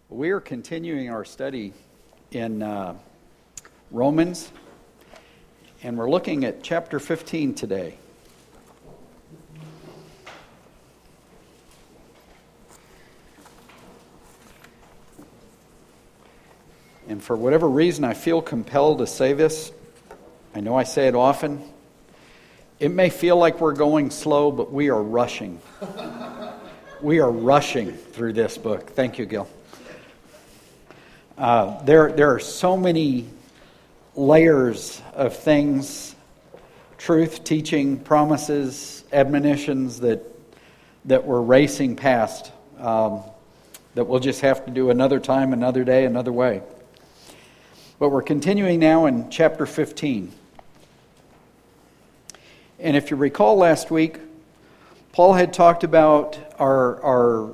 We are continuing our study in Romans, and we're looking at chapter 15 today. And for whatever reason, I feel compelled to say this. I know I say it often. It may feel like we're going slow, but we are rushing. We are rushing through this book. Thank you, Gil. There are so many layers of things, truth, teaching, promises, admonitions that we're racing past, that we'll just have to do another time, another day, another way. But we're continuing now in chapter 15. And if you recall last week, Paul had talked about our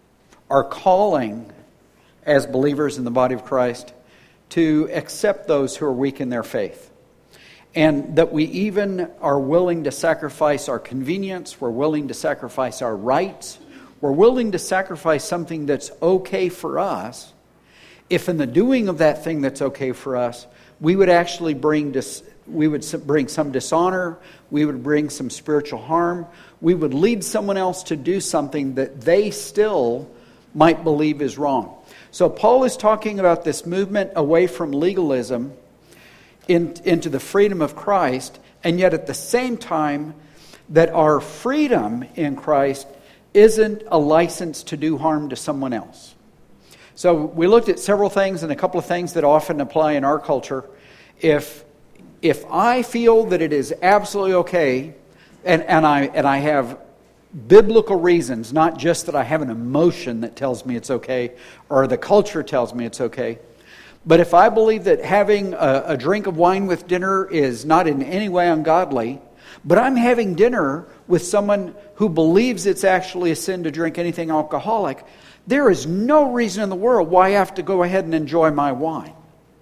calling as believers in the body of Christ to accept those who are weak in their faith. And that we even are willing to sacrifice our convenience, we're willing to sacrifice our rights, we're willing to sacrifice something that's okay for us, if in the doing of that thing that's okay for us, we would actually bring some dishonor, we would bring some spiritual harm, we would lead someone else to do something that they still might believe is wrong. So Paul is talking about this movement away from legalism into the freedom of Christ, and yet at the same time that our freedom in Christ isn't a license to do harm to someone else. So we looked at several things and a couple of things that often apply in our culture. If I feel that it is absolutely okay, and I have biblical reasons, not just that I have an emotion that tells me it's okay, or the culture tells me it's okay, but if I believe that having a drink of wine with dinner is not in any way ungodly, but I'm having dinner with someone who believes it's actually a sin to drink anything alcoholic, there is no reason in the world why I have to go ahead and enjoy my wine.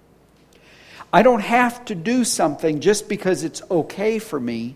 I don't have to do something just because it's okay for me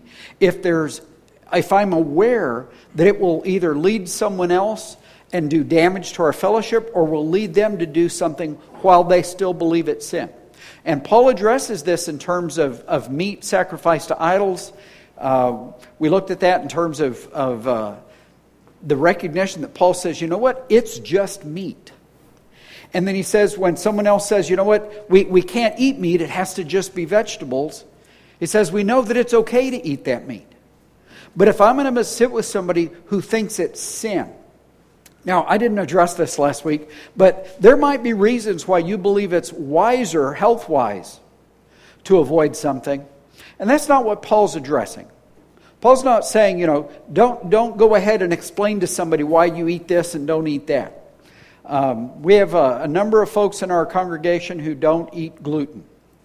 if I'm aware that it will either lead someone else and do damage to our fellowship, or will lead them to do something while they still believe it's sin. And Paul addresses this in terms of meat sacrificed to idols. We looked at that in terms of the recognition that Paul says, you know what, it's just meat. And then he says, when someone else says, you know what, we can't eat meat, it has to just be vegetables. He says, we know that it's okay to eat that meat. But if I'm going to sit with somebody who thinks it's sin. Now, I didn't address this last week, but there might be reasons why you believe it's wiser, health-wise, to avoid something. And that's not what Paul's addressing. Paul's not saying, don't go ahead and explain to somebody why you eat this and don't eat that. We have a number of folks in our congregation who don't eat gluten.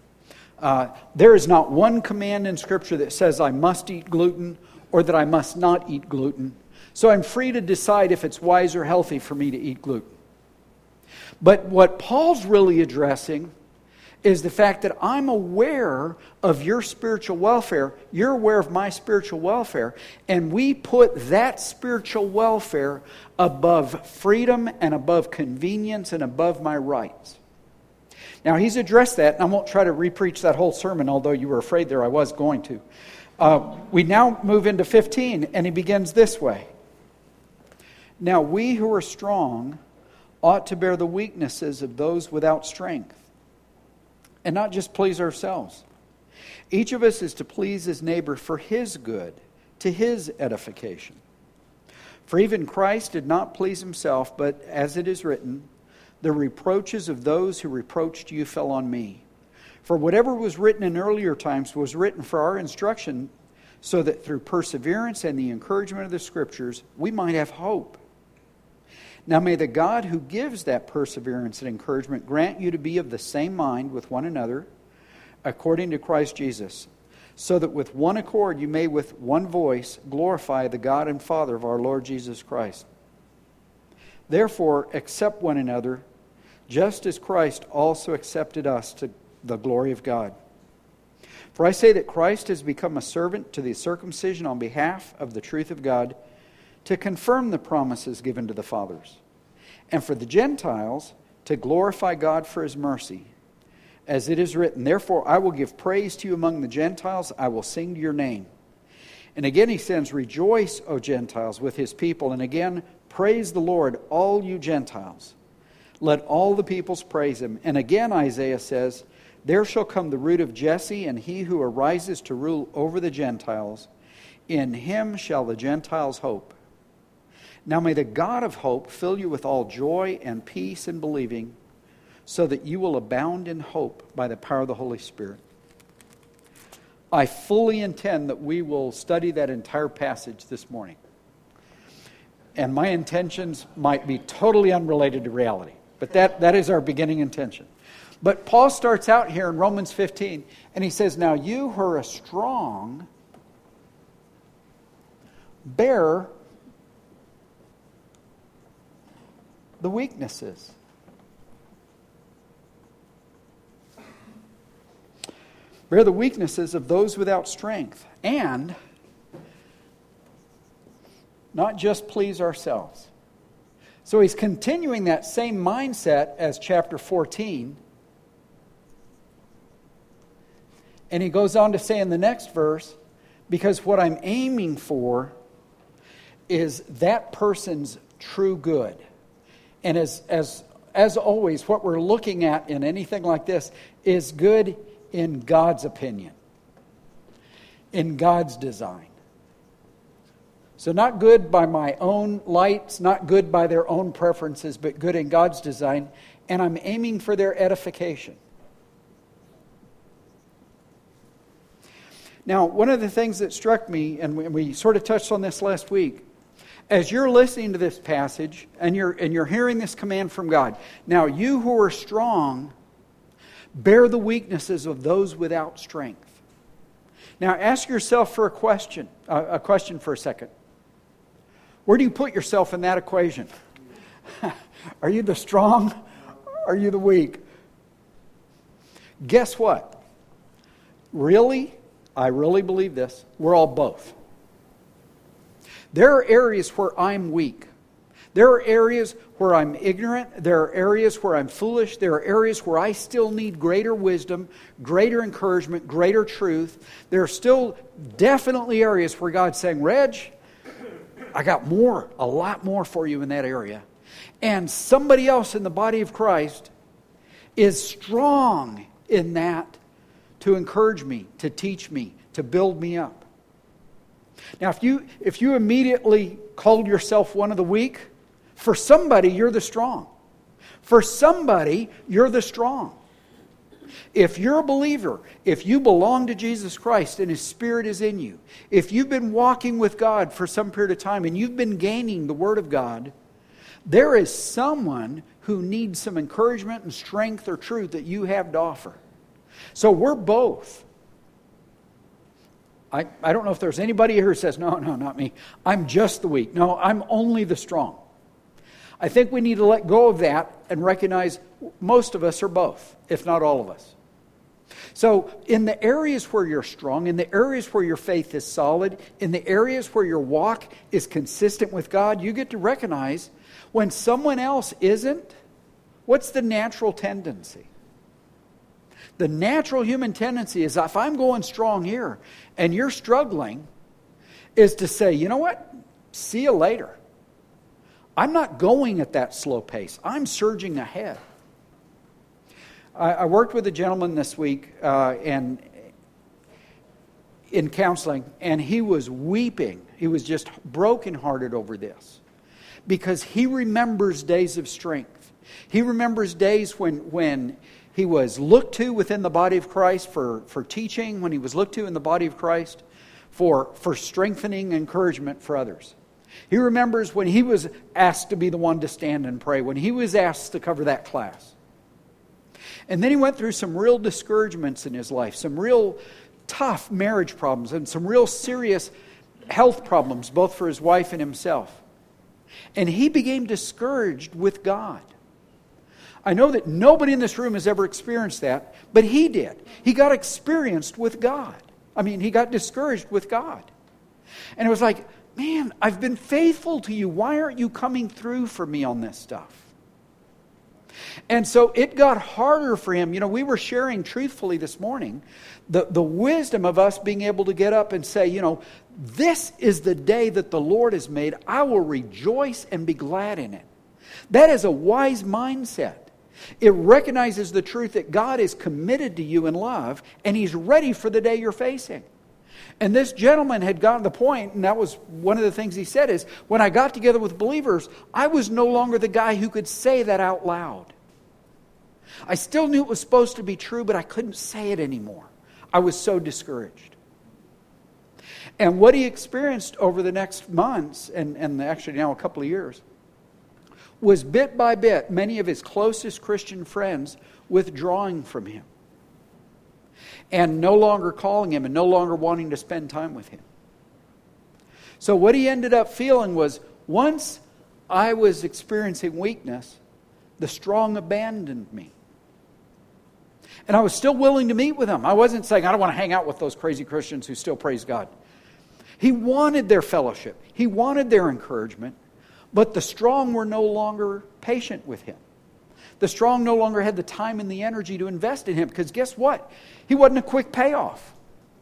There is not one command in Scripture that says I must eat gluten or that I must not eat gluten. So I'm free to decide if it's wise or healthy for me to eat gluten. But what Paul's really addressing is the fact that I'm aware of your spiritual welfare. You're aware of my spiritual welfare. And we put that spiritual welfare above freedom and above convenience and above my rights. Now, he's addressed that, and I won't try to re-preach that whole sermon, although you were afraid there I was going to. We now move into 15, and he begins this way. Now we who are strong ought to bear the weaknesses of those without strength, and not just please ourselves. Each of us is to please his neighbor for his good, to his edification. For even Christ did not please himself, but as it is written, the reproaches of those who reproached you fell on me. For whatever was written in earlier times was written for our instruction, so that through perseverance and the encouragement of the Scriptures, we might have hope. Now may the God who gives that perseverance and encouragement grant you to be of the same mind with one another, according to Christ Jesus, so that with one accord you may with one voice glorify the God and Father of our Lord Jesus Christ. Therefore accept one another, just as Christ also accepted us to the glory of God. For I say that Christ has become a servant to the circumcision on behalf of the truth of God, to confirm the promises given to the fathers, and for the Gentiles to glorify God for His mercy. As it is written, therefore I will give praise to you among the Gentiles, I will sing to your name. And again he says, rejoice, O Gentiles, with His people. And again, praise the Lord, all you Gentiles. Let all the peoples praise Him. And again Isaiah says, there shall come the root of Jesse, and he who arises to rule over the Gentiles. In Him shall the Gentiles hope. Now may the God of hope fill you with all joy and peace in believing, so that you will abound in hope by the power of the Holy Spirit. I fully intend that we will study that entire passage this morning. And my intentions might be totally unrelated to reality, but that is our beginning intention. But Paul starts out here in Romans 15, and he says, now you who are strong, bear the weaknesses. Bear the weaknesses of those without strength, and not just please ourselves. So he's continuing that same mindset as chapter 14. And he goes on to say in the next verse, because what I'm aiming for is that person's true good. And as always, what we're looking at in anything like this is good in God's opinion, in God's design. So not good by my own lights, not good by their own preferences, but good in God's design. And I'm aiming for their edification. Now, one of the things that struck me, and we sort of touched on this last week, as you're listening to this passage and you're hearing this command from God, now you who are strong, bear the weaknesses of those without strength. Now ask yourself for a question for a second. Where do you put yourself in that equation? Are you the strong? Are you the weak? Guess what? Really? I really believe this. We're all both. There are areas where I'm weak. There are areas where I'm ignorant. There are areas where I'm foolish. There are areas where I still need greater wisdom, greater encouragement, greater truth. There are still definitely areas where God's saying, Reg, I got more, a lot more for you in that area. And somebody else in the body of Christ is strong in that to encourage me, to teach me, to build me up. Now, if you immediately called yourself one of the weak, for somebody, you're the strong. For somebody, you're the strong. If you're a believer, if you belong to Jesus Christ and His Spirit is in you, if you've been walking with God for some period of time and you've been gaining the Word of God, there is someone who needs some encouragement and strength or truth that you have to offer. So we're both. I don't know if there's anybody here who says, no, not me. I'm just the weak. No, I'm only the strong. I think we need to let go of that and recognize most of us are both, if not all of us. So in the areas where you're strong, in the areas where your faith is solid, in the areas where your walk is consistent with God, you get to recognize when someone else isn't, what's the natural tendency? The natural human tendency is, if I'm going strong here and you're struggling, is to say, you know what? See you later. I'm not going at that slow pace. I'm surging ahead. I worked with a gentleman this week and in counseling, and he was weeping. He was just brokenhearted over this because he remembers days of strength. He remembers days when he was looked to within the body of Christ for teaching, when he was looked to in the body of Christ for strengthening encouragement for others. He remembers when he was asked to be the one to stand and pray, when he was asked to cover that class. And then he went through some real discouragements in his life, some real tough marriage problems, and some real serious health problems, both for his wife and himself. And he became discouraged with God. I know that nobody in this room has ever experienced that, but he did. He got experienced with God. He got discouraged with God. And it was like, man, I've been faithful to you. Why aren't you coming through for me on this stuff? And so it got harder for him. We were sharing truthfully this morning the wisdom of us being able to get up and say, this is the day that the Lord has made. I will rejoice and be glad in it. That is a wise mindset. It recognizes the truth that God is committed to you in love, and He's ready for the day you're facing. And this gentleman had gotten to the point, and that was one of the things he said, is when I got together with believers, I was no longer the guy who could say that out loud. I still knew it was supposed to be true, but I couldn't say it anymore. I was so discouraged. And what he experienced over the next months, and actually now a couple of years, was bit by bit, many of his closest Christian friends withdrawing from him. And no longer calling him and no longer wanting to spend time with him. So what he ended up feeling was, once I was experiencing weakness, the strong abandoned me. And I was still willing to meet with them. I wasn't saying, I don't want to hang out with those crazy Christians who still praise God. He wanted their fellowship. He wanted their encouragement. But the strong were no longer patient with him. The strong no longer had the time and the energy to invest in him. Because guess what? He wasn't a quick payoff.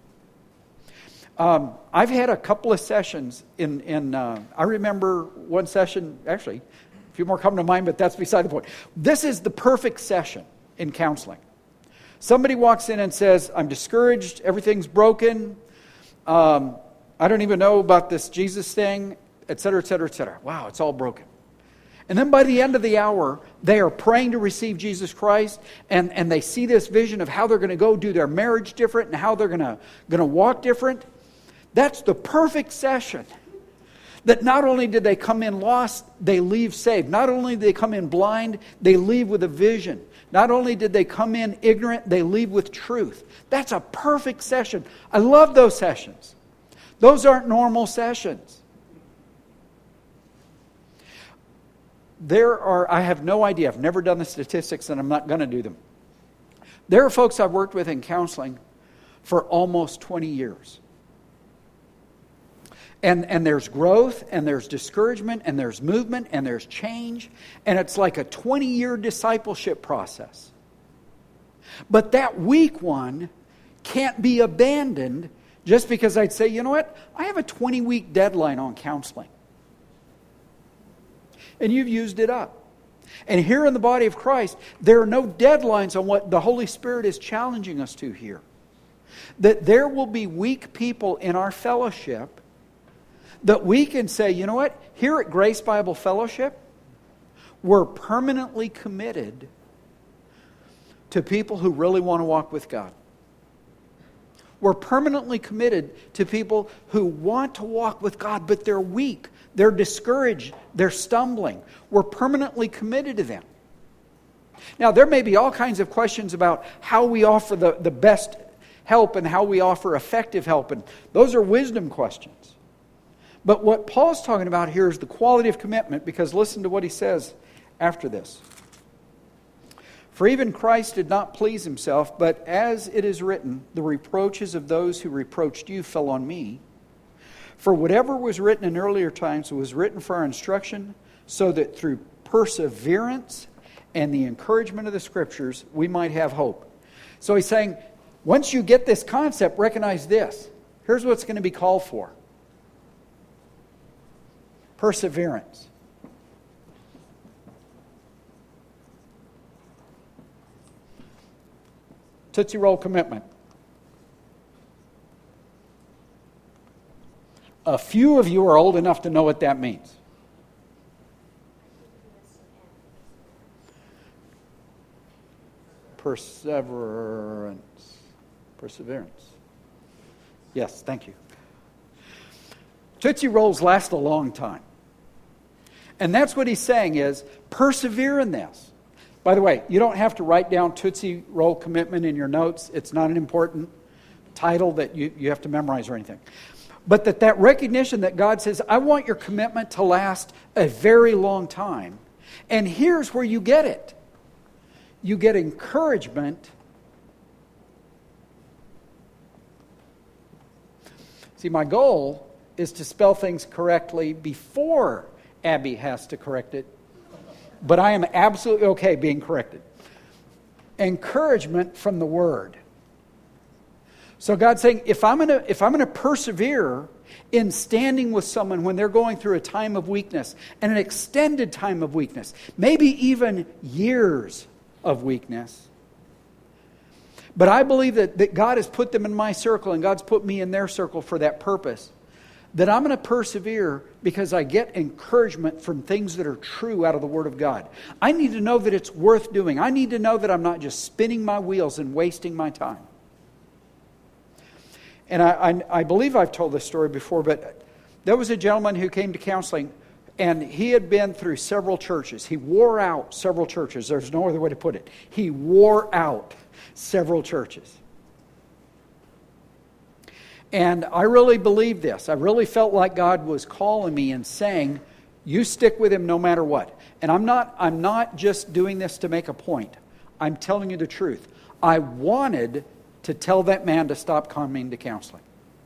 I've had a couple of sessions I remember one session, actually, a few more come to mind, but that's beside the point. This is the perfect session in counseling. Somebody walks in and says, I'm discouraged, everything's broken, I don't even know about this Jesus thing, etc., etc., etc. Wow, it's all broken. And then by the end of the hour, they are praying to receive Jesus Christ, and they see this vision of how they're going to go do their marriage different and how they're going to walk different. That's the perfect session. That not only did they come in lost, they leave saved. Not only did they come in blind, they leave with a vision. Not only did they come in ignorant, they leave with truth. That's a perfect session. I love those sessions. Those aren't normal sessions. I have no idea, I've never done the statistics and I'm not going to do them. There are folks I've worked with in counseling for almost 20 years. And there's growth, and there's discouragement, and there's movement, and there's change. And it's like a 20-year discipleship process. But that weak one can't be abandoned just because I'd say, you know what? I have a 20-week deadline on counseling. And you've used it up. And here in the body of Christ, there are no deadlines on what the Holy Spirit is challenging us to here. That there will be weak people in our fellowship that we can say, you know what? Here at Grace Bible Fellowship, we're permanently committed to people who really want to walk with God. We're permanently committed to people who want to walk with God, but they're weak. They're discouraged. They're stumbling. We're permanently committed to them. Now, there may be all kinds of questions about how we offer the best help and how we offer effective help. And those are wisdom questions. But what Paul's talking about here is the quality of commitment, because listen to what he says after this. For even Christ did not please himself, but as it is written, the reproaches of those who reproached you fell on me. For whatever was written in earlier times was written for our instruction, so that through perseverance and the encouragement of the Scriptures, we might have hope. So he's saying, once you get this concept, recognize this. Here's what's going to be called for. Perseverance. Tootsie Roll commitment. A few of you are old enough to know what that means. Perseverance. Yes, thank you. Tootsie Rolls last a long time. And that's what he's saying is, persevere in this. By the way, you don't have to write down Tootsie Roll commitment in your notes. It's not an important title that you have to memorize or anything. But that recognition that God says, I want your commitment to last a very long time. And here's where you get it. You get encouragement. See, my goal is to spell things correctly before Abby has to correct it but I am absolutely okay being corrected. Encouragement from the Word. So God's saying, if I'm going to persevere in standing with someone when they're going through a time of weakness, and an extended time of weakness, maybe even years of weakness, but I believe that God has put them in my circle and God's put me in their circle for that purpose, that I'm going to persevere because I get encouragement from things that are true out of the Word of God. I need to know that it's worth doing. I need to know that I'm not just spinning my wheels and wasting my time. And I believe I've told this story before, but there was a gentleman who came to counseling, and he had been through several churches. He wore out several churches. There's no other way to put it. He wore out several churches. And I really believed this. I really felt like God was calling me and saying, you stick with him no matter what. And I'm not just doing this to make a point. I'm telling you the truth. I wanted to tell that man to stop coming to counseling.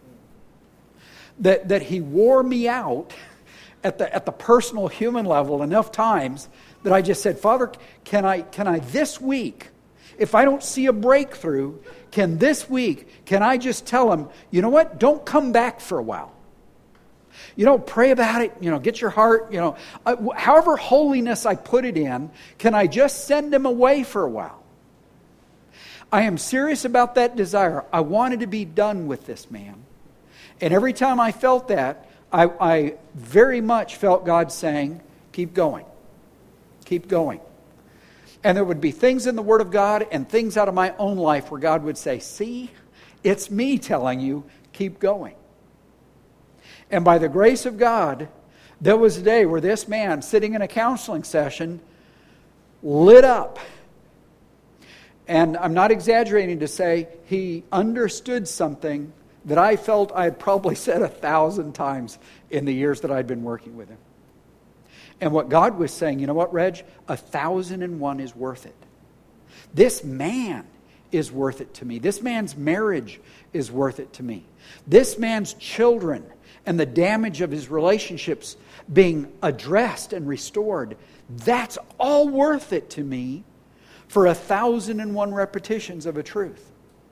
That he wore me out at the personal human level enough times that I just said, Father, can I this week, if I don't see a breakthrough, can I just tell him, you know what, don't come back for a while. Pray about it, get your heart, however holiness I put it in, can I just send him away for a while? I am serious about that desire. I wanted to be done with this man. And every time I felt that, I very much felt God saying, keep going. Keep going. And there would be things in the Word of God and things out of my own life where God would say, see, it's me telling you, keep going. And by the grace of God, there was a day where this man sitting in a counseling session lit up. And I'm not exaggerating to say he understood something that I felt I had probably said 1,000 times in the years that I'd been working with him. And what God was saying, you know what, Reg? 1,001 is worth it. This man is worth it to me. This man's marriage is worth it to me. This man's children and the damage of his relationships being addressed and restored, that's all worth it to me for 1,001 repetitions of a truth.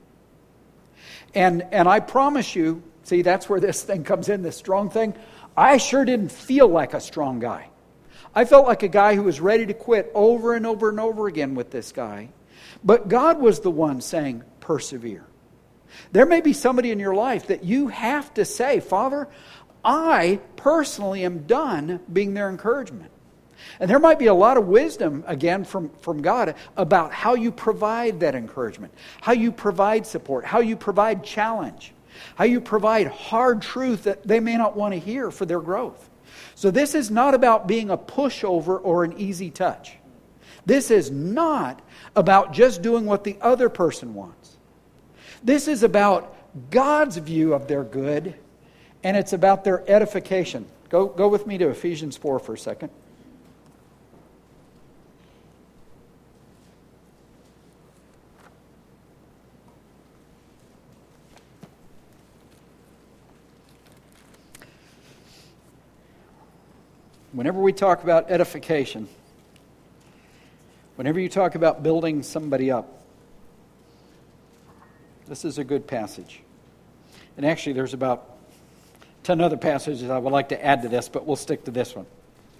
And I promise you, see, that's where this thing comes in, this strong thing. I sure didn't feel like a strong guy. I felt like a guy who was ready to quit over and over and over again with this guy. But God was the one saying, persevere. There may be somebody in your life that you have to say, Father, I personally am done being their encouragement. And there might be a lot of wisdom, again, from God about how you provide that encouragement, how you provide support, how you provide challenge, how you provide hard truth that they may not want to hear for their growth. So this is not about being a pushover or an easy touch. This is not about just doing what the other person wants. This is about God's view of their good, and it's about their edification. Go with me to Ephesians 4 for a second. Whenever we talk about edification, whenever you talk about building somebody up, this is a good passage. And actually, there's about 10 other passages I would like to add to this, but we'll stick to this one.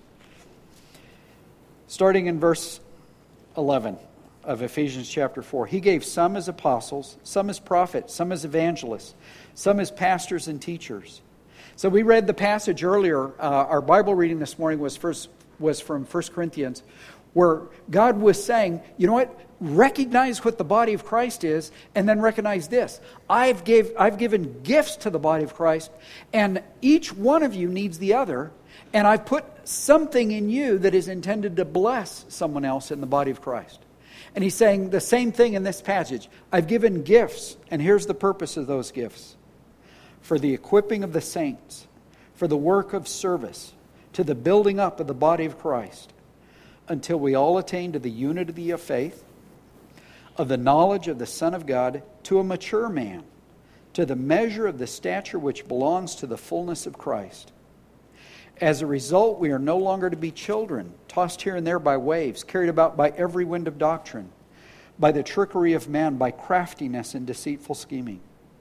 Starting in verse 11 of Ephesians chapter 4. He gave some as apostles, some as prophets, some as evangelists, some as pastors and teachers. So we read the passage earlier. Our Bible reading this morning was from 1 Corinthians, where God was saying, you know what? Recognize what the body of Christ is, and then recognize this. I've given gifts to the body of Christ, and each one of you needs the other, and I've put something in you that is intended to bless someone else in the body of Christ. And he's saying the same thing in this passage. I've given gifts, and here's the purpose of those gifts. For the equipping of the saints, for the work of service, to the building up of the body of Christ, until we all attain to the unity of faith, of the knowledge of the Son of God, to a mature man, to the measure of the stature which belongs to the fullness of Christ. As a result, we are no longer to be children, tossed here and there by waves, carried about by every wind of doctrine, by the trickery of man, by craftiness and deceitful scheming.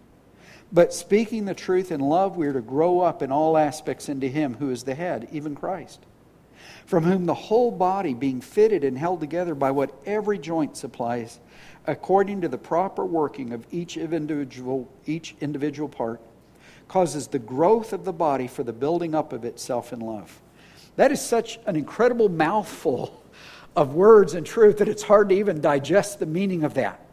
But speaking the truth in love, we are to grow up in all aspects into Him who is the head, even Christ, from whom the whole body, being fitted and held together by what every joint supplies, according to the proper working of each individual part, causes the growth of the body for the building up of itself in love. That is such an incredible mouthful of words and truth that it's hard to even digest the meaning of that.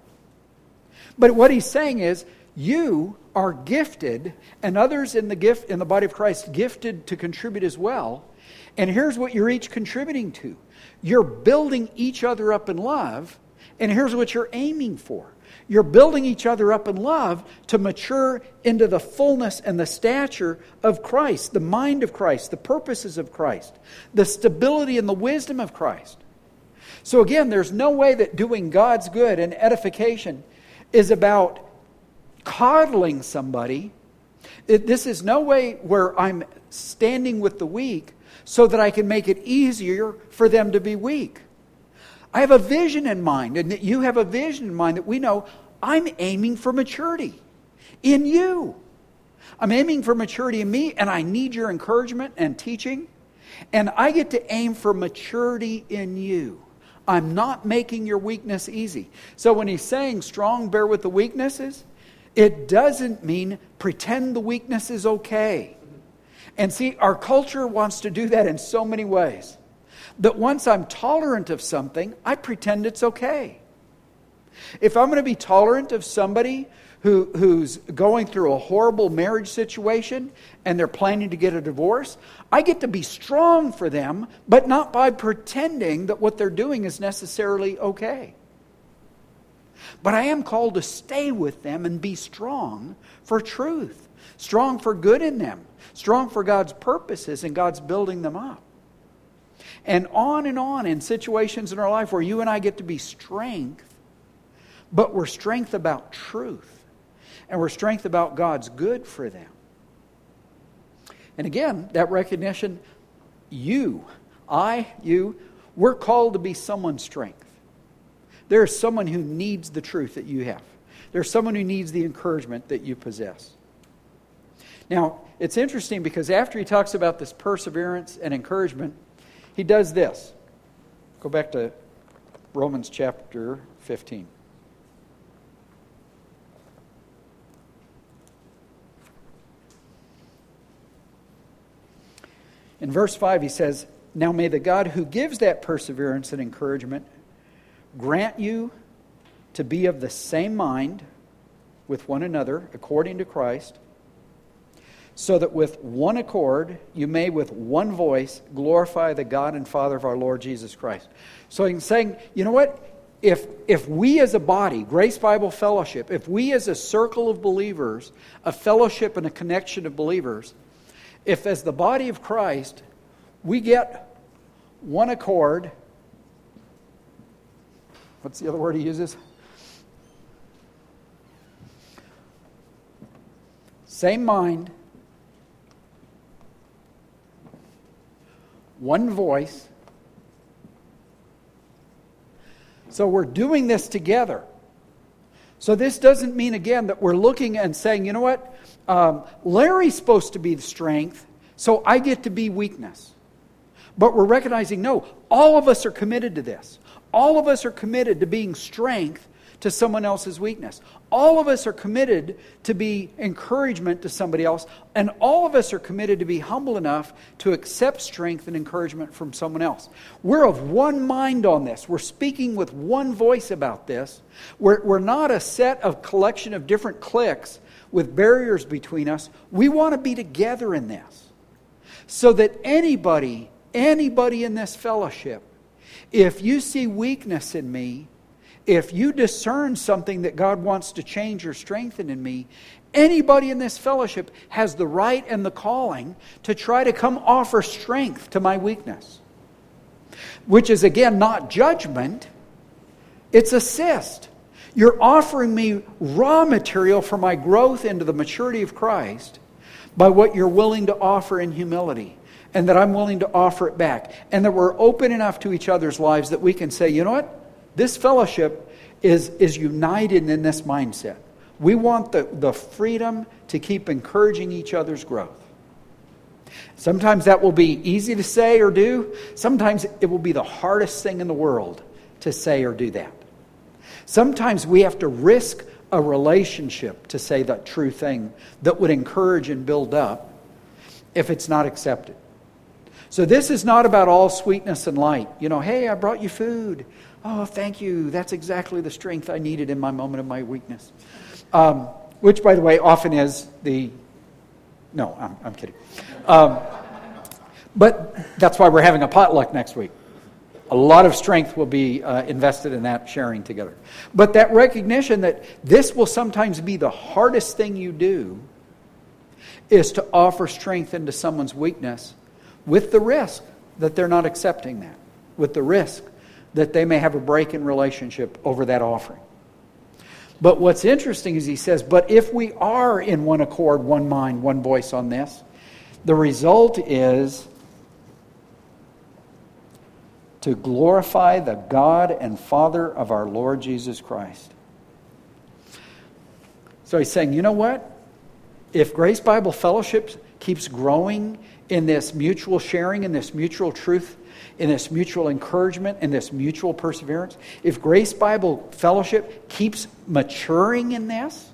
But what he's saying is, you are gifted, and others in the body of Christ gifted to contribute as well. And here's what you're each contributing to. You're building each other up in love, and here's what you're aiming for. You're building each other up in love to mature into the fullness and the stature of Christ, the mind of Christ, the purposes of Christ, the stability and the wisdom of Christ. So again, there's no way that doing God's good and edification is about coddling somebody. This is no way where I'm standing with the weak so that I can make it easier for them to be weak. I have a vision in mind, and that you have a vision in mind, that we know I'm aiming for maturity in you. I'm aiming for maturity in me, and I need your encouragement and teaching. And I get to aim for maturity in you. I'm not making your weakness easy. So when he's saying strong, bear with the weaknesses, it doesn't mean pretend the weakness is okay. And see, our culture wants to do that in so many ways. That once I'm tolerant of something, I pretend it's okay. If I'm going to be tolerant of somebody who's going through a horrible marriage situation and they're planning to get a divorce, I get to be strong for them, but not by pretending that what they're doing is necessarily okay. But I am called to stay with them and be strong for truth, strong for good in them, strong for God's purposes and God's building them up. And on in situations in our life where you and I get to be strength, but we're strength about truth. And we're strength about God's good for them. And again, that recognition, we're called to be someone's strength. There's someone who needs the truth that you have. There's someone who needs the encouragement that you possess. Now, it's interesting because after he talks about this perseverance and encouragement, he does this. Go back to Romans chapter 15. In verse 5 he says, "Now may the God who gives that perseverance and encouragement grant you to be of the same mind with one another according to Christ, so that with one accord you may with one voice glorify the God and Father of our Lord Jesus Christ." So he's saying, you know what? If we as a body, Grace Bible Fellowship, if we as a circle of believers, a fellowship and a connection of believers, if as the body of Christ we get one accord, what's the other word he uses? Same mind, one voice. So we're doing this together. So this doesn't mean, again, that we're looking and saying, you know what? Larry's supposed to be the strength, so I get to be weakness. But we're recognizing, no, all of us are committed to this. All of us are committed to being strength to someone else's weakness. All of us are committed to be encouragement to somebody else. And all of us are committed to be humble enough to accept strength and encouragement from someone else. We're of one mind on this. We're speaking with one voice about this. We're not a set of collection of different cliques with barriers between us. We want to be together in this. So that anybody in this fellowship, if you see weakness in me, if you discern something that God wants to change or strengthen in me, anybody in this fellowship has the right and the calling to try to come offer strength to my weakness. Which is, again, not judgment. It's assist. You're offering me raw material for my growth into the maturity of Christ by what you're willing to offer in humility and that I'm willing to offer it back, and that we're open enough to each other's lives that we can say, you know what? This fellowship is united in this mindset. We want the freedom to keep encouraging each other's growth. Sometimes that will be easy to say or do. Sometimes it will be the hardest thing in the world to say or do that. Sometimes we have to risk a relationship to say that true thing that would encourage and build up if it's not accepted. So this is not about all sweetness and light. You know, hey, I brought you food. Oh, thank you. That's exactly the strength I needed in my moment of my weakness. Which, by the way, often is the... No, I'm kidding. But that's why we're having a potluck next week. A lot of strength will be invested in that sharing together. But that recognition that this will sometimes be the hardest thing you do is to offer strength into someone's weakness with the risk that they're not accepting that, with the risk that they may have a break in relationship over that offering. But what's interesting is he says, but if we are in one accord, one mind, one voice on this, the result is to glorify the God and Father of our Lord Jesus Christ. So he's saying, you know what? If Grace Bible Fellowship keeps growing in this mutual sharing, in this mutual truth, in this mutual encouragement, in this mutual perseverance, if Grace Bible Fellowship keeps maturing in this,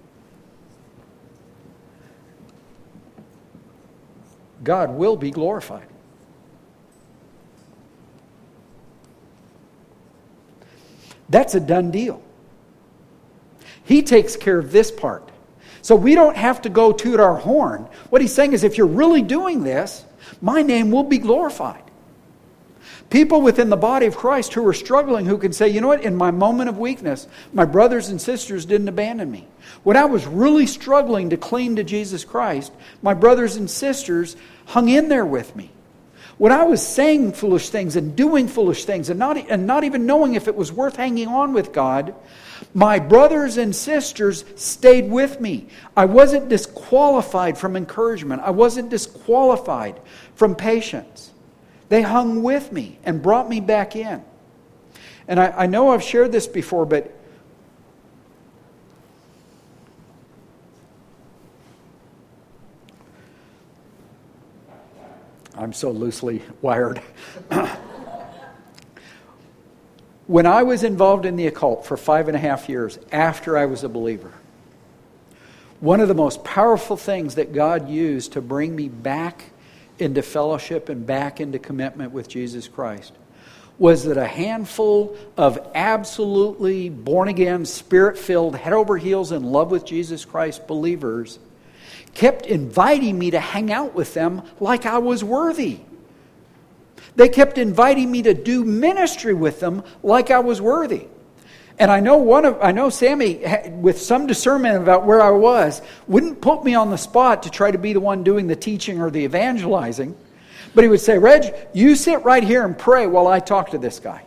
God will be glorified. That's a done deal. He takes care of this part. So we don't have to go toot our horn. What he's saying is, if you're really doing this, my name will be glorified. People within the body of Christ who are struggling, who can say, you know what, in my moment of weakness, my brothers and sisters didn't abandon me. When I was really struggling to cling to Jesus Christ, my brothers and sisters hung in there with me. When I was saying foolish things and doing foolish things and not even knowing if it was worth hanging on with God, my brothers and sisters stayed with me. I wasn't disqualified from encouragement. I wasn't disqualified from patience. They hung with me and brought me back in. And I know I've shared this before, but I'm so loosely wired. When I was involved in the occult for 5.5 years after I was a believer, one of the most powerful things that God used to bring me back into fellowship and back into commitment with Jesus Christ was that a handful of absolutely born-again, spirit-filled, head over heels in love with Jesus Christ believers kept inviting me to hang out with them like I was worthy. They kept inviting me to do ministry with them like I was worthy. And I know Sammy, with some discernment about where I was, wouldn't put me on the spot to try to be the one doing the teaching or the evangelizing. But he would say, Reg, you sit right here and pray while I talk to this guy.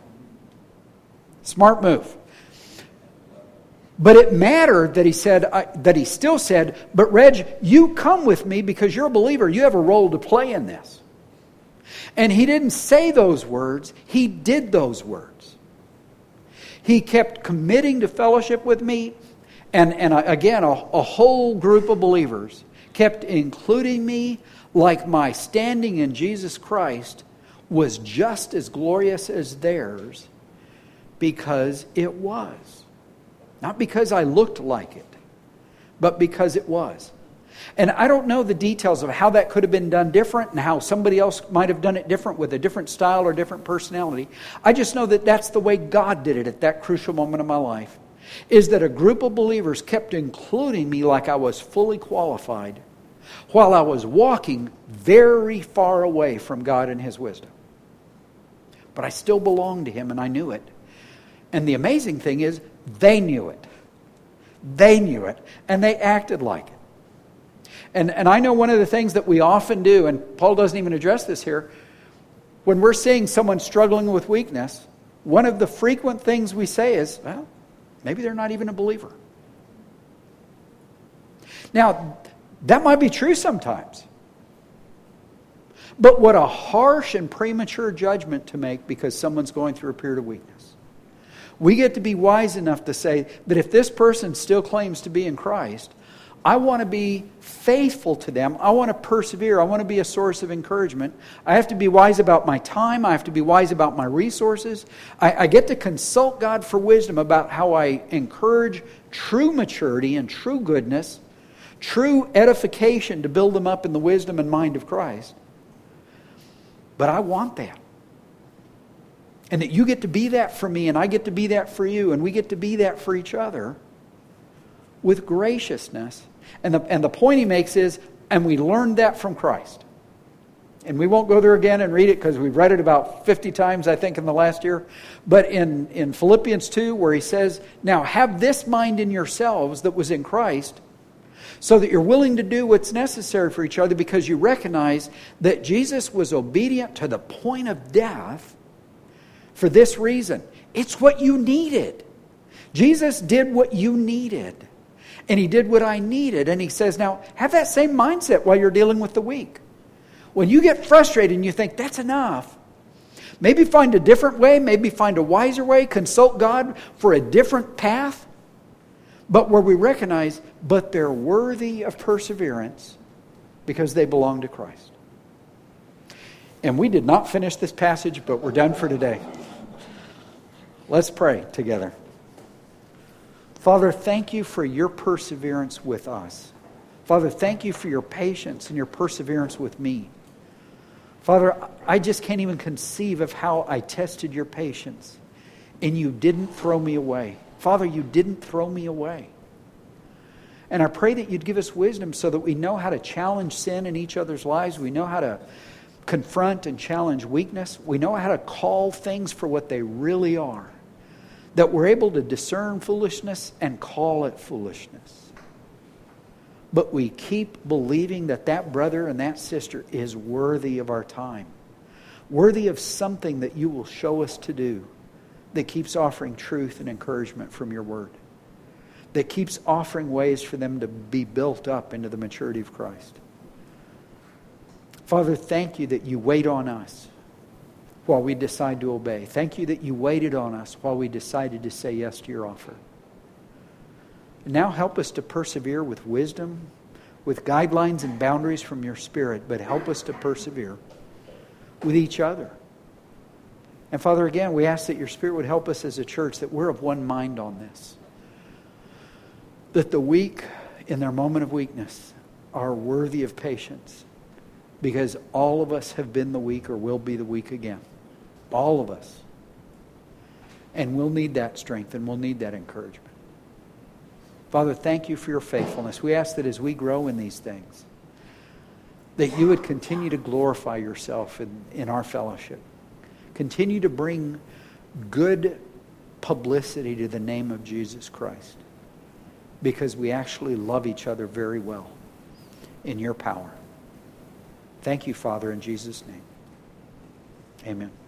Smart move. But it mattered that he still said, but Reg, you come with me because you're a believer. You have a role to play in this. And he didn't say those words. He did those words. He kept committing to fellowship with me. And again, a whole group of believers kept including me like my standing in Jesus Christ was just as glorious as theirs because it was. Not because I looked like it, but because it was. And I don't know the details of how that could have been done different and how somebody else might have done it different with a different style or different personality. I just know that that's the way God did it at that crucial moment of my life. Is that a group of believers kept including me like I was fully qualified while I was walking very far away from God and His wisdom. But I still belonged to Him and I knew it. And the amazing thing is, they knew it. They knew it. And they acted like it. And I know one of the things that we often do, and Paul doesn't even address this here, when we're seeing someone struggling with weakness, one of the frequent things we say is, well, maybe they're not even a believer. Now, that might be true sometimes. But what a harsh and premature judgment to make because someone's going through a period of weakness. We get to be wise enough to say that if this person still claims to be in Christ, I want to be faithful to them. I want to persevere. I want to be a source of encouragement. I have to be wise about my time. I have to be wise about my resources. I get to consult God for wisdom about how I encourage true maturity and true goodness, true edification to build them up in the wisdom and mind of Christ. But I want that. And that you get to be that for me, and I get to be that for you, and we get to be that for each other with graciousness. And the point he makes is, and we learned that from Christ. And we won't go there again and read it because we've read it about 50 times, I think, in the last year. But in Philippians 2, where he says, now have this mind in yourselves that was in Christ, so that you're willing to do what's necessary for each other because you recognize that Jesus was obedient to the point of death for this reason. It's what you needed. Jesus did what you needed. And he did what I needed. And he says, now, have that same mindset while you're dealing with the weak. When you get frustrated and you think, that's enough, maybe find a different way, maybe find a wiser way, consult God for a different path. But where we recognize, but they're worthy of perseverance because they belong to Christ. And we did not finish this passage, but we're done for today. Let's pray together. Father, thank you for your perseverance with us. Father, thank you for your patience and your perseverance with me. Father, I just can't even conceive of how I tested your patience, and you didn't throw me away. Father, you didn't throw me away. And I pray that you'd give us wisdom so that we know how to challenge sin in each other's lives. We know how to confront and challenge weakness. We know how to call things for what they really are. That we're able to discern foolishness and call it foolishness. But we keep believing that that brother and that sister is worthy of our time. Worthy of something that you will show us to do. That keeps offering truth and encouragement from your word. That keeps offering ways for them to be built up into the maturity of Christ. Father, thank you that you wait on us while we decide to obey. Thank you that you waited on us while we decided to say yes to your offer. And now help us to persevere with wisdom, with guidelines and boundaries from your Spirit, but help us to persevere with each other. And Father, again, we ask that your Spirit would help us as a church, that we're of one mind on this. That the weak, in their moment of weakness, are worthy of patience. Because all of us have been the weak or will be the weak again. All of us. And we'll need that strength and we'll need that encouragement. Father, thank you for your faithfulness. We ask that as we grow in these things, that you would continue to glorify yourself in our fellowship. Continue to bring good publicity to the name of Jesus Christ. Because we actually love each other very well in your power. Thank you, Father, in Jesus' name. Amen.